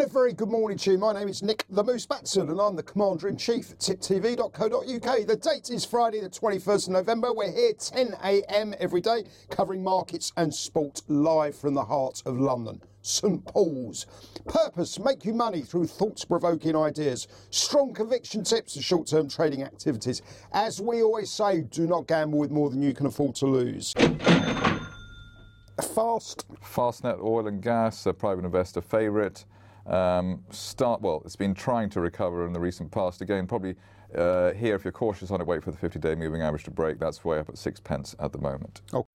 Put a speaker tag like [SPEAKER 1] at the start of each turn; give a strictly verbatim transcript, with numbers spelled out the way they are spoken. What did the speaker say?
[SPEAKER 1] a very good morning to you. My name is Nick the Moose Batson and I'm the Commander-in-Chief at tip t v dot co dot u k. The date is Friday the twenty-first of November. We're here ten a m every day covering markets and sport live from the heart of London. St Paul's. Purpose, make you money through thoughts-provoking ideas. Strong conviction tips and short-term trading activities. As we always say, do not gamble with more than you can afford to lose. Fast.
[SPEAKER 2] Fastnet Oil and Gas, a private investor favourite. Um, start well. It's been trying to recover in the recent past. Again, probably uh, here, if you're cautious on it, wait for the fifty-day moving average to break. That's way up at six pence at the moment. Okay.